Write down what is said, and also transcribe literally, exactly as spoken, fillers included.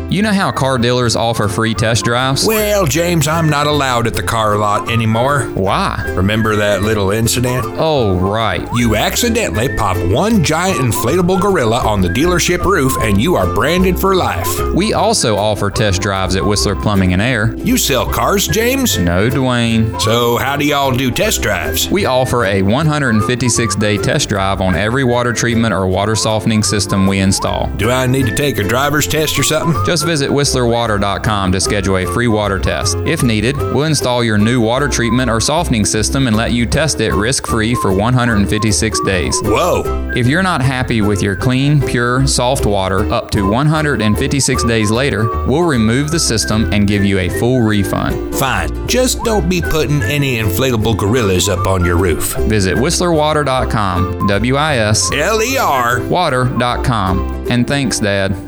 You know how car dealers offer free test drives? Well, James, I'm not allowed at the car lot anymore. Why? Remember that little incident? Oh, right. You accidentally pop one giant inflatable gorilla on the dealership roof and you are branded for life. We also offer test drives at Whistler Plumbing and Air. You sell cars, James? No, Dwayne. So how do y'all do test drives? We offer a one hundred fifty-six day test drive on every water treatment or water softening system we install. Do I need to take a driver's test or something? Just visit whistler water dot com to schedule a free water test. If needed, we'll install your new water treatment or softening system and let you test it risk-free for one hundred fifty-six days. Whoa! If you're not happy with your clean, pure, soft water up to one hundred fifty-six days later, we'll remove the system and give you a full refund. Fine. Just don't be putting any inflatable gorillas up on your roof. Visit whistler water dot com, W I S L E R water dot com. And thanks, Dad.